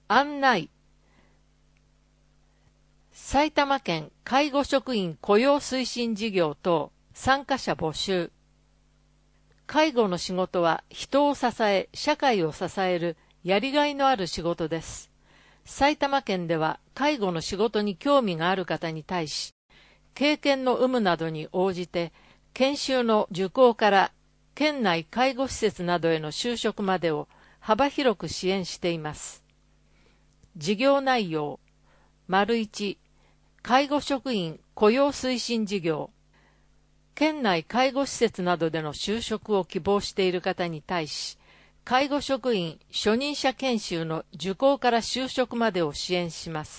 案内。埼玉県介護職員雇用推進事業等参加者募集。介護の仕事は人を支え、社会を支えるやりがいのある仕事です。埼玉県では介護の仕事に興味がある方に対し、経験の有無などに応じて、研修の受講から県内介護施設などへの就職までを幅広く支援しています。事業内容。1、介護職員雇用推進事業。県内介護施設などでの就職を希望している方に対し、介護職員初任者研修の受講から就職までを支援します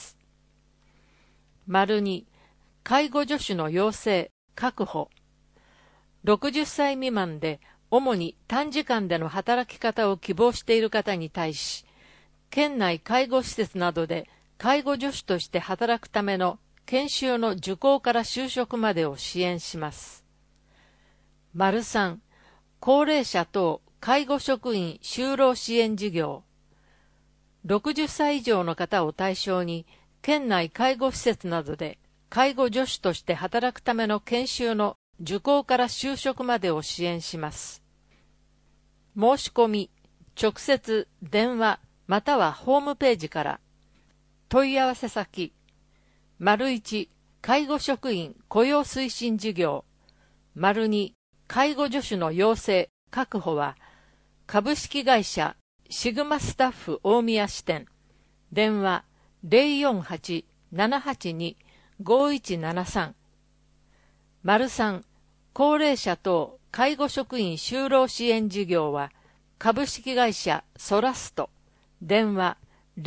。2、介護助手の養成、確保。60歳未満で主に短時間での働き方を希望している方に対し、県内介護施設などで介護助手として働くための研修の受講から就職までを支援します。3、高齢者等介護職員就労支援事業。60歳以上の方を対象に、県内介護施設などで介護助手として働くための研修の受講から就職までを支援します。申し込み、直接、電話、またはホームページから。問い合わせ先。1、介護職員雇用推進事業。2、介護助手の養成、確保は、株式会社シグマスタッフ大宮支店。電話 048-782-5173。3、高齢者等介護職員就労支援事業は株式会社ソラスト。電話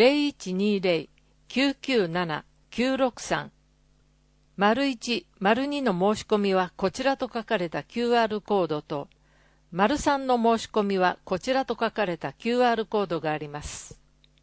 0120-997-963。1、2の申し込みはこちらと書かれた QR コードと、3の申し込みはこちらと書かれた QR コードがあります。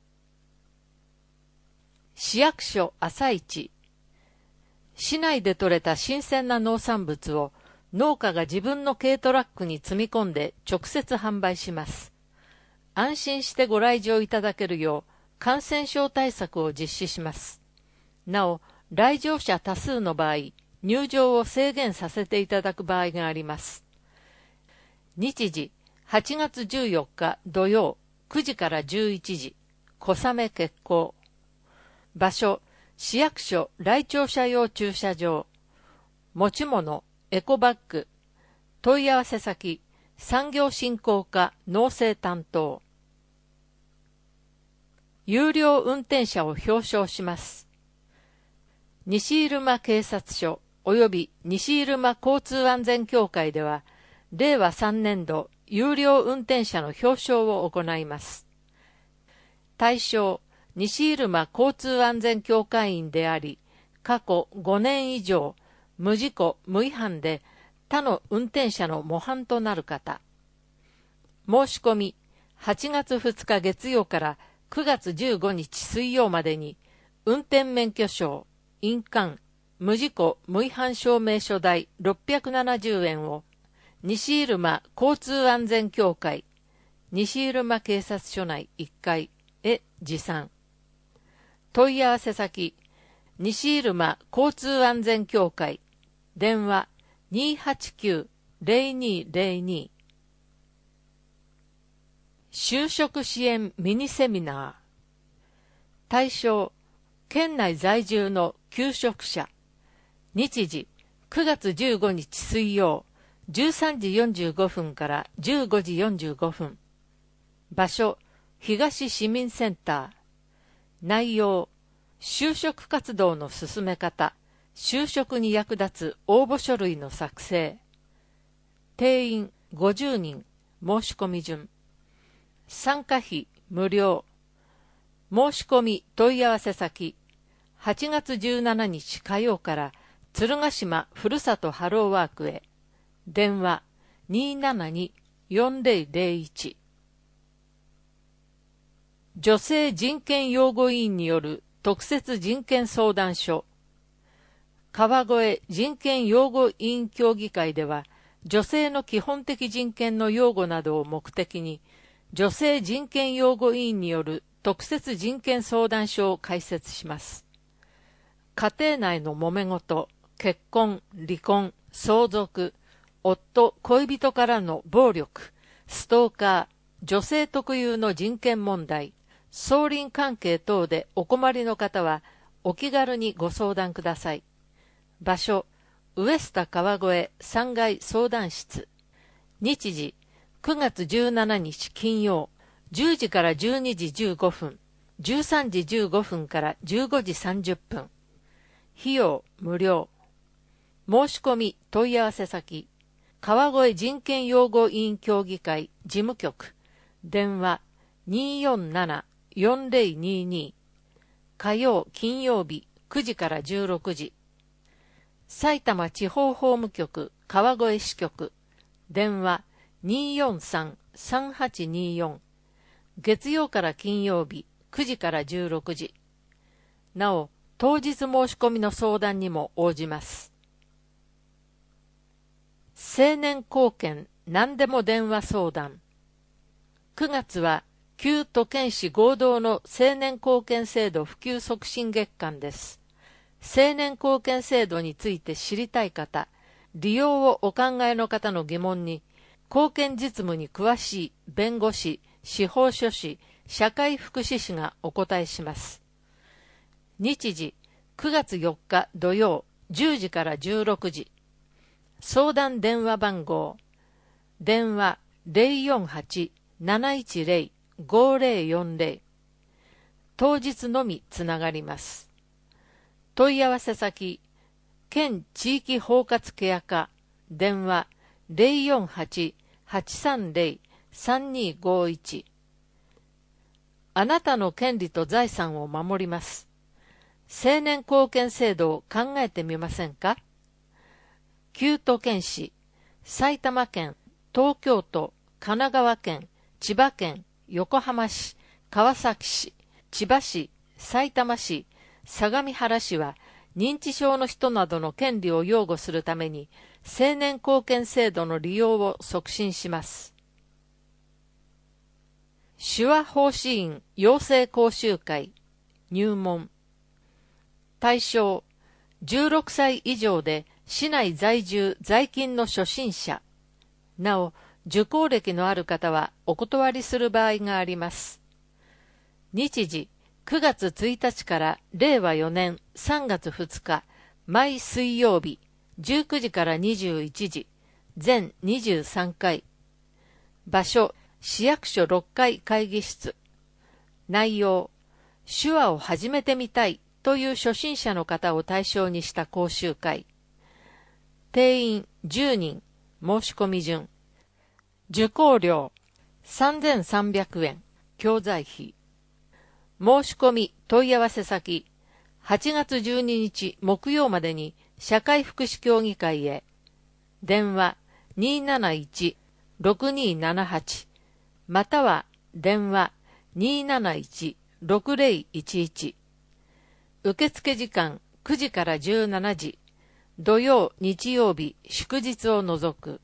市役所朝市。市内で採れた新鮮な農産物を農家が自分の軽トラックに積み込んで直接販売します。安心してご来場いただけるよう感染症対策を実施します。なお、来場者多数の場合、入場を制限させていただく場合があります。日時、8月14日土曜9時から11時、小雨決行。場所、市役所来庁者用駐車場。持ち物、エコバッグ。問い合わせ先、産業振興課農政担当。有料運転者を表彰します。西入間警察署及び西入間交通安全協会では、令和3年度有料運転者の表彰を行います。対象、西入間交通安全協会員であり、過去5年以上、無事故無違反で他の運転者の模範となる方。申し込み、8月2日月曜から9月15日水曜までに、運転免許証、印鑑、無事故無違反証明書代670円を、西入間交通安全協会、西入間警察署内1階へ持参。問い合わせ先、西入間交通安全協会、電話 289-0202。就職支援ミニセミナー。対象、県内在住の求職者。日時、9月15日水曜、13時45分から15時45分。場所、東市民センター。内容、就職活動の進め方、就職に役立つ応募書類の作成。定員50人、申し込み順。参加費無料。申し込み問い合わせ先、8月17日火曜から鶴ヶ島ふるさとハローワークへ。電話 272-4001。女性人権擁護委員による特設人権相談所。川越人権擁護委員協議会では、女性の基本的人権の擁護などを目的に、女性人権擁護委員による特設人権相談所を開設します。家庭内の揉め事、結婚、離婚、相続、夫、恋人からの暴力、ストーカー、女性特有の人権問題、相鄰関係等でお困りの方はお気軽にご相談ください。場所、ウエスタ川越3階相談室。日時、9月17日金曜、10時から12時15分、13時15分から15時30分。費用無料。申し込み問い合わせ先、川越人権擁護委員協議会事務局、電話 247-4022。火曜金曜日9時から16時。埼玉地方法務局川越支局、電話 243-3824。月曜から金曜日9時から16時。なお、当日申し込みの相談にも応じます。青年貢献何でも電話相談。9月は旧都県市合同の青年貢献制度普及促進月間です。青年貢献制度について知りたい方、利用をお考えの方の疑問に、貢献実務に詳しい弁護士、司法書士、社会福祉士がお答えします。日時、9月4日土曜、10時から16時。相談電話番号、電話 048-710-5040。当日のみつながります。問い合わせ先、県地域包括ケア課、電話 048-830-3251。あなたの権利と財産を守ります。青年貢献制度を考えてみませんか？旧都県市、埼玉県、東京都、神奈川県、千葉県、横浜市、川崎市、千葉市、さいたま市、相模原市は認知症の人などの権利を擁護するために青年貢献制度の利用を促進します。手話奉仕員養成講習会入門。対象16歳以上で市内在住在勤の初心者。なお、受講歴のある方はお断りする場合があります。日時9月1日から令和4年3月2日、毎水曜日、19時から21時、全23回。場所、市役所6階会議室。内容、手話を始めてみたいという初心者の方を対象にした講習会。定員10人、申し込み順。受講料3300円、教材費。申し込み問い合わせ先、8月12日木曜までに社会福祉協議会へ。電話 271-6278 または電話 271-6011。受付時間9時から17時。土曜、日曜日、祝日を除く。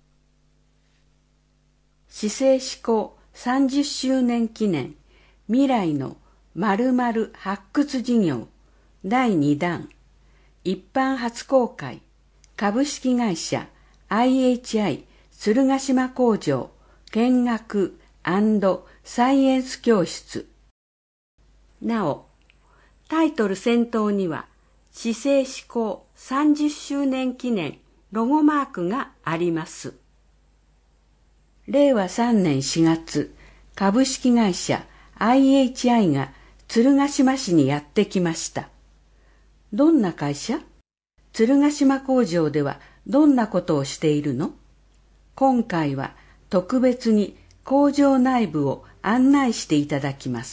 市政施行30周年記念未来の〇〇発掘事業第2弾一般初公開株式会社 IHI 鶴ヶ島工場見学&サイエンス教室。なお、タイトル先頭には市政施行30周年記念ロゴマークがあります。令和3年4月、株式会社 IHI が鶴ヶ島市にやってきました。どんな会社？鶴ヶ島工場ではどんなことをしているの？今回は特別に工場内部を案内していただきます。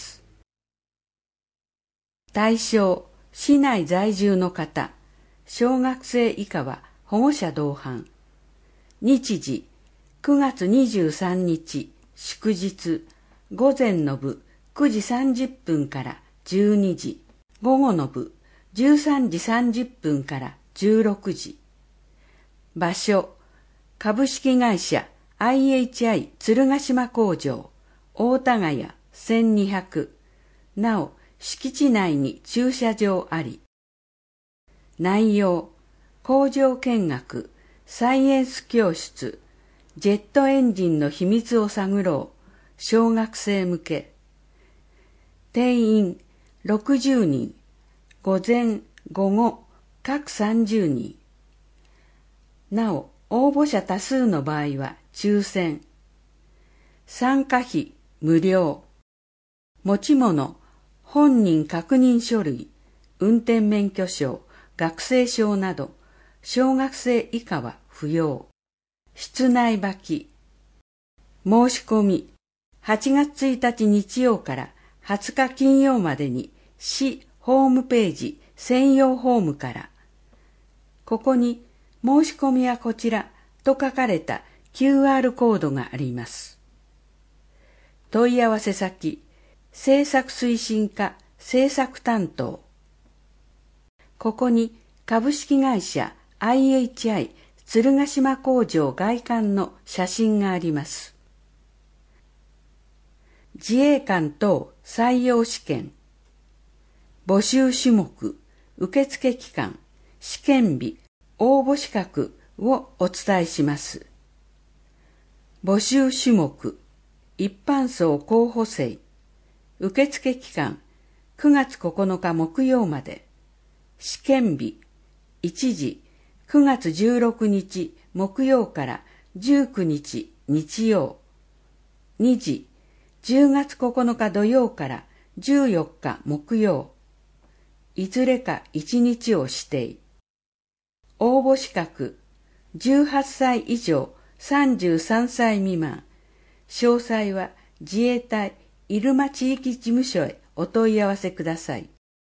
対象、市内在住の方、小学生以下は保護者同伴。日時、9月23日、祝日、午前の部9時30分から12時、午後の部13時30分から16時。場所、株式会社 IHI 鶴ヶ島工場、大田ヶ谷1200、 なお、敷地内に駐車場あり。内容、工場見学、サイエンス教室、ジェットエンジンの秘密を探ろう、小学生向け。定員60人、午前、午後、各30人。なお、応募者多数の場合は抽選。参加費無料。持ち物、本人確認書類、運転免許証、学生証など、小学生以下は不要。室内履き。申し込み、8月1日日曜から20日金曜までに市ホームページ専用ホームから、ここに申し込みはこちらと書かれた QR コードがあります。問い合わせ先、制作推進課制作担当。ここに株式会社 IHI 鶴ヶ島工場外観の写真があります。自衛官等採用試験。募集種目、受付期間、試験日、応募資格をお伝えします。募集種目、一般層候補生。受付期間、9月9日木曜まで。試験日、1時、9月16日木曜から19日日曜。2時、10月9日土曜から14日木曜。いずれか1日を指定。応募資格、18歳以上33歳未満。詳細は自衛隊入間地域事務所へお問い合わせください。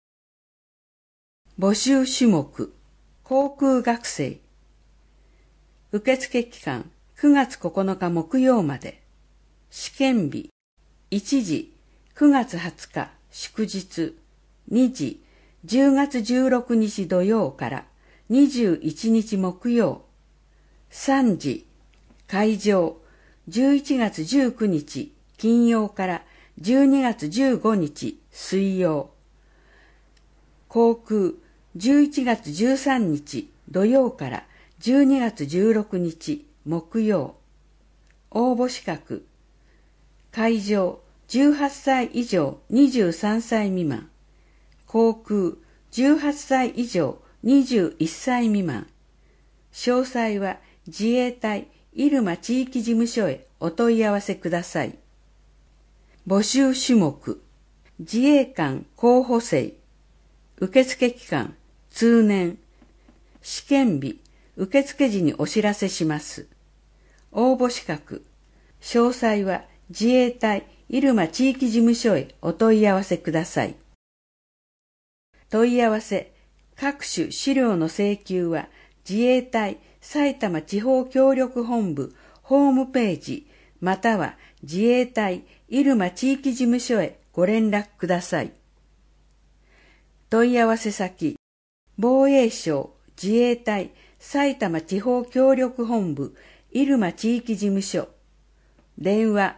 募集種目、航空学生。受付期間9月9日木曜まで。試験日、1時、9月20日祝日。2時、10月16日土曜から21日木曜。3時、会場、11月19日金曜から12月15日水曜。航空、11月13日土曜から12月16日木曜。応募資格、会場、18歳以上23歳未満。航空、18歳以上21歳未満。詳細は自衛隊入間地域事務所へお問い合わせください。募集種目、自衛官候補生。受付期間、通年。試験日、受付時にお知らせします。応募資格、詳細は自衛隊入間地域事務所へお問い合わせください。問い合わせ、各種資料の請求は自衛隊埼玉地方協力本部ホームページまたは自衛隊入間地域事務所へご連絡ください。問い合わせ先、防衛省自衛隊埼玉地方協力本部入間地域事務所。電話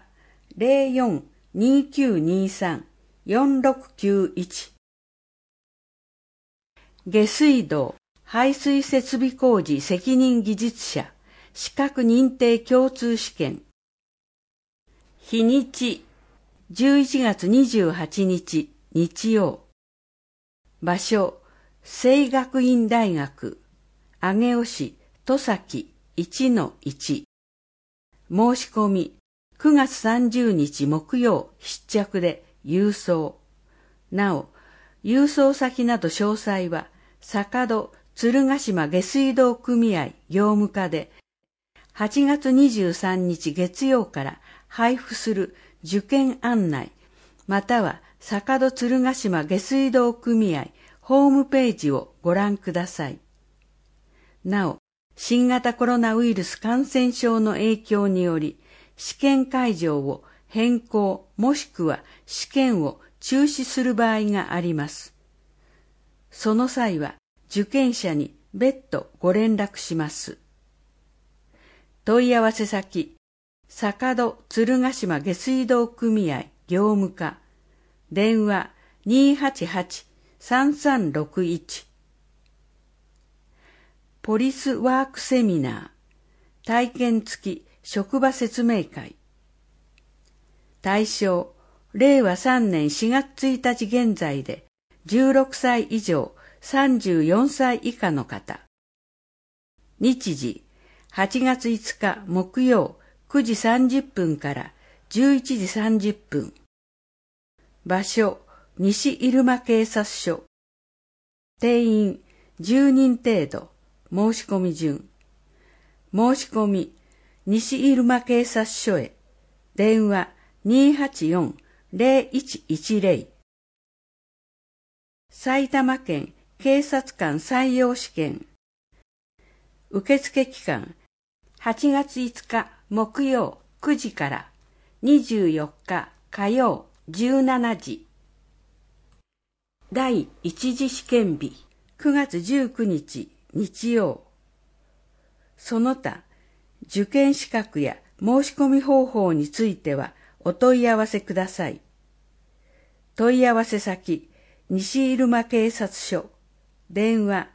04-2923-4691。下水道排水設備工事責任技術者資格認定共通試験。日にち11月28日日曜。場所聖学院大学上尾市戸崎 1-1。申し込み9月30日木曜必着で郵送。なお、郵送先など詳細は坂戸鶴ヶ島下水道組合業務課で8月23日月曜から配布する受験案内または坂戸鶴ヶ島下水道組合ホームページをご覧ください。なお、新型コロナウイルス感染症の影響により試験会場を変更もしくは試験を中止する場合があります。その際は受験者に別途ご連絡します。問い合わせ先、坂戸鶴ヶ島下水道組合業務課。電話 288-3361。ポリスワークセミナー体験付き職場説明会。対象、令和3年4月1日現在で16歳以上34歳以下の方。日時、8月5日木曜9時30分から11時30分。場所、西入間警察署。定員10人程度。申し込み順。申し込み、西入間警察署へ。電話284-0110。埼玉県警察官採用試験。受付期間、8月5日木曜9時から24日火曜17時。第一次試験日、9月19日日曜。その他、受験資格や申し込み方法についてはお問い合わせください。問い合わせ先、西入間警察署。電話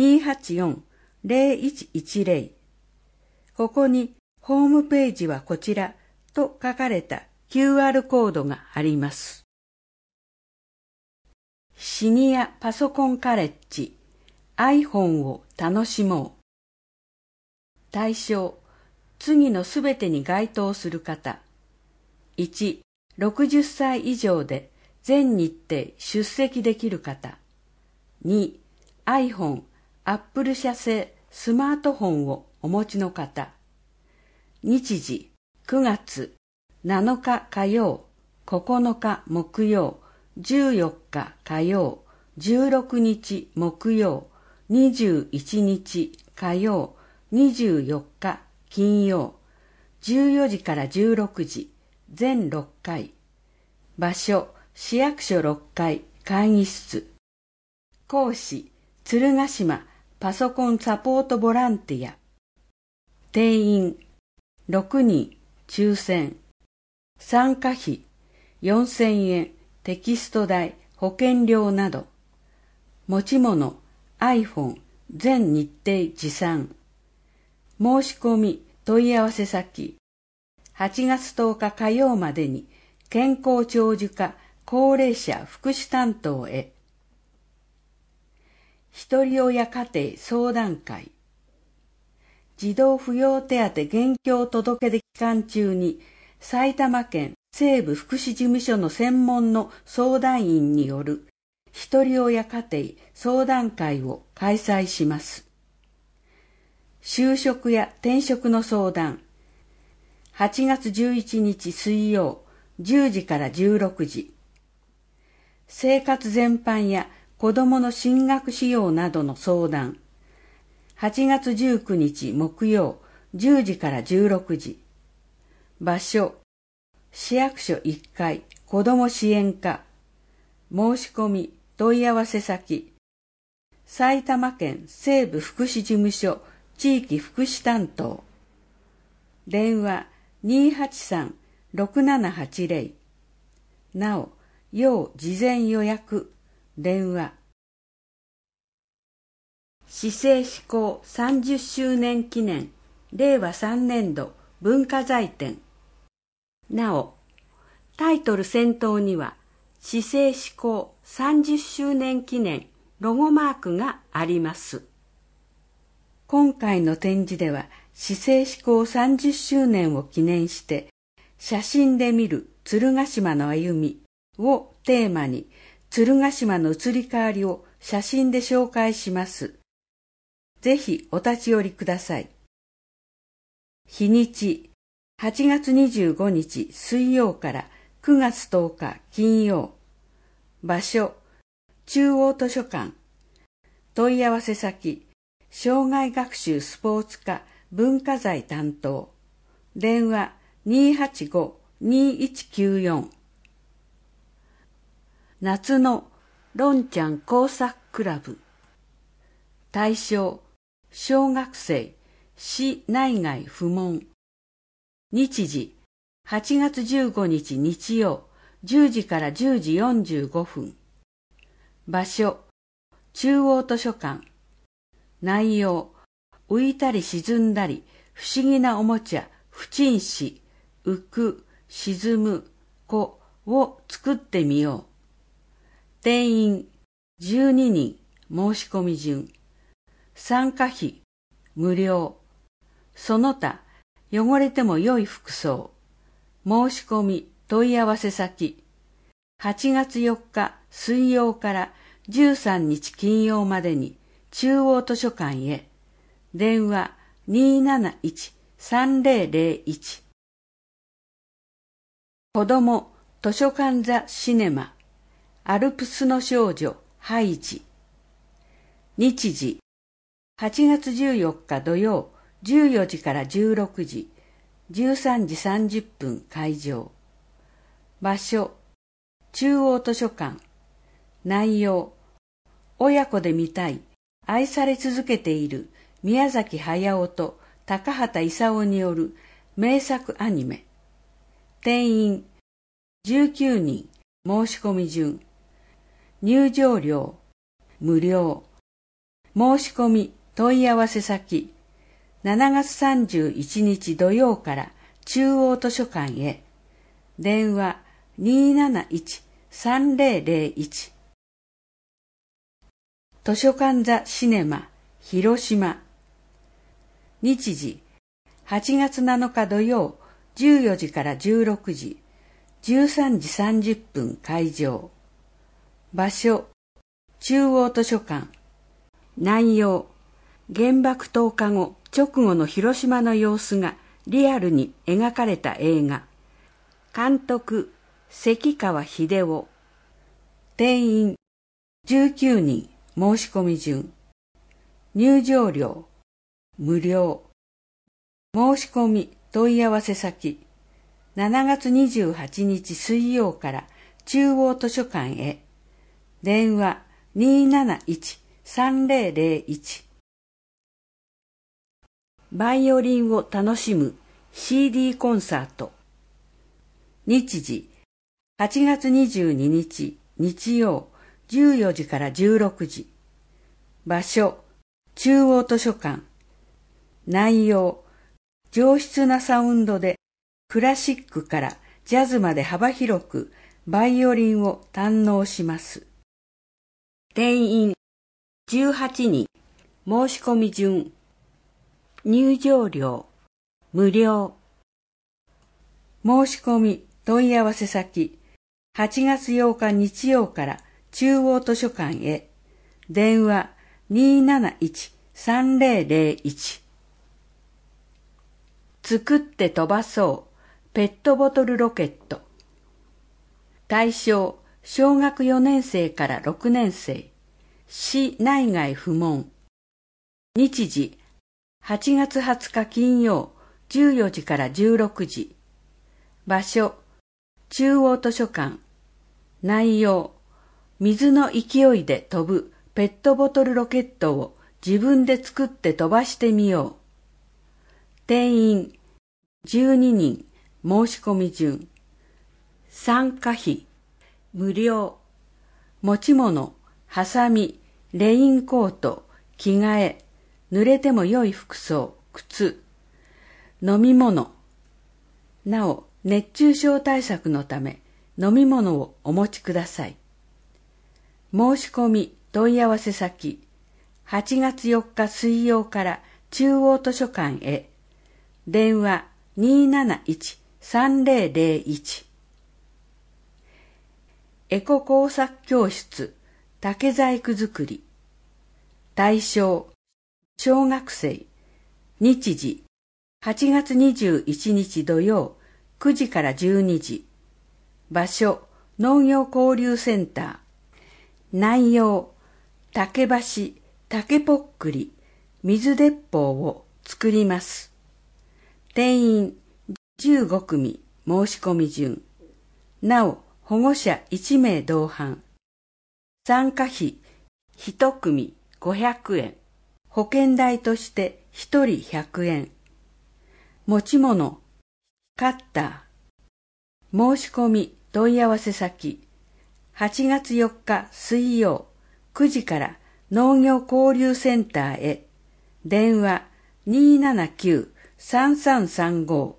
284-0110。ここにホームページはこちらと書かれた QR コードがあります。シニアパソコンカレッジ iPhone を楽しもう。対象、次のすべてに該当する方。1、60歳以上で全日程出席できる方。2、iPhone、Apple 社製スマートフォンをお持ちの方。日時、9月7日火曜、9日木曜、14日火曜、16日木曜、21日火曜、24日金曜、14時から16時、全6回。場所、市役所6階会議室。講師、鶴ヶ島パソコンサポートボランティア。定員、6人、抽選。参加費、4000円、テキスト代、保険料など。持ち物、iPhone、全日程持参。申し込み、問い合わせ先。8月10日火曜までに、健康長寿課高齢者福祉担当へ。ひとり親家庭相談会。児童扶養手当現況届出期間中に、埼玉県西部福祉事務所の専門の相談員によるひとり親家庭相談会を開催します。就職や転職の相談。8月11日水曜10時から16時。生活全般や子どもの進学費用などの相談。8月19日木曜10時から16時。場所、市役所1階子ども支援課。申し込み、問い合わせ先。埼玉県西部福祉事務所地域福祉担当。電話283-6780。なお、要事前予約。電話。市政施行30周年記念令和3年度文化財展。なお、タイトル先頭には市政施行30周年記念ロゴマークがあります。今回の展示では市政施行30周年を記念して写真で見る鶴ヶ島の歩みをテーマに鶴ヶ島の移り変わりを写真で紹介します。ぜひお立ち寄りください。日にち、8月25日水曜から9月10日金曜。場所、中央図書館。問い合わせ先、障害学習スポーツ科文化財担当。電話285-2194。夏のロンちゃん工作クラブ。対象、小学生、市内外不問。日時、8月15日日曜、10時から10時45分。 場所、中央図書館。内容、浮いたり沈んだり、不思議なおもちゃ、不沈死、浮く、沈む、子を作ってみよう。定員、12人、申し込み順。参加費、無料。その他、汚れても良い服装。申し込み、問い合わせ先。8月4日水曜から13日金曜までに中央図書館へ。電話 271-3001。子ども図書館ザシネマアルプスの少女ハイジ。日時8月14日土曜14時から16時、13時30分開場。場所中央図書館。内容、親子で見たい、愛され続けている宮崎駿と高畑勲による名作アニメ。定員19人、申し込み順。入場料無料。申し込み問い合わせ先。7月31日土曜から中央図書館へ。電話271-3001。図書館ザシネマ広島。日時8月7日土曜14時から16時、13時30分開場。場所中央図書館。内容、原爆投下後直後の広島の様子がリアルに描かれた映画。監督関川秀夫。定員19人、申し込み順。入場料無料。申し込み問い合わせ先。7月28日水曜から中央図書館へ。電話271-3001。バイオリンを楽しむ CD コンサート。日時8月22日日曜14時から16時。場所中央図書館。内容、上質なサウンドでクラシックからジャズまで幅広くバイオリンを堪能します。定員18人、申し込み順。入場料無料。申し込み問い合わせ先。8月8日日曜から中央図書館へ。電話271-3001。作って飛ばそうペットボトルロケット。対象小学4年生から6年生。市内外不問。日時8月20日金曜14時から16時。場所中央図書館。内容、水の勢いで飛ぶペットボトルロケットを自分で作って飛ばしてみよう。定員12人、申し込み順。参加費無料。持ち物、ハサミ、レインコート、着替え、濡れても良い服装、靴、飲み物。なお、熱中症対策のため飲み物をお持ちください。申し込み問い合わせ先。8月4日水曜から中央図書館へ。電話271-3001。エコ工作教室竹細工作り。対象小学生。日時8月21日土曜9時から12時。場所農業交流センター。内容、竹箸、竹ぽっくり、水鉄砲を作ります。定員15組、申し込み順。なお、保護者1名同伴。参加費1組500円。保険代として1人100円。持ち物、カッター。申し込み問い合わせ先。8月4日水曜 9時から農業交流センターへ。電話279-3335。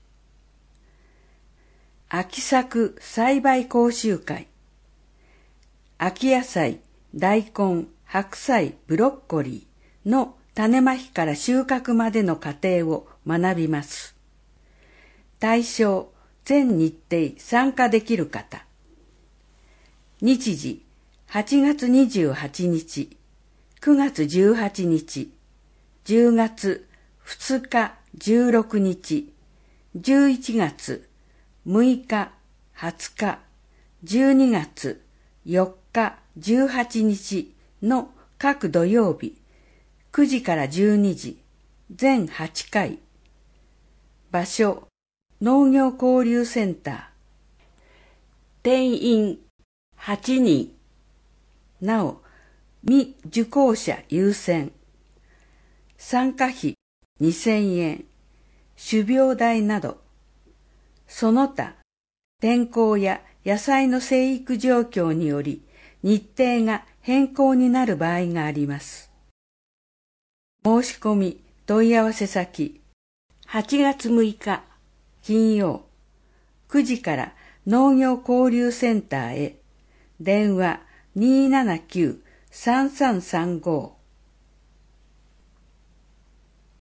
秋作栽培講習会。秋野菜、大根、白菜、ブロッコリーの種まきから収穫までの過程を学びます。対象、全日程参加できる方。日時、8月28日、9月18日、10月2日16日、11月6日20日、12月4日18日の各土曜日、9時から12時、全8回。場所、農業交流センター。定員8人。なお、未受講者優先。参加費2000円。種苗代など。その他、天候や野菜の生育状況により日程が変更になる場合があります。申し込み問い合わせ先、8月6日金曜9時から農業交流センターへ。電話279-3335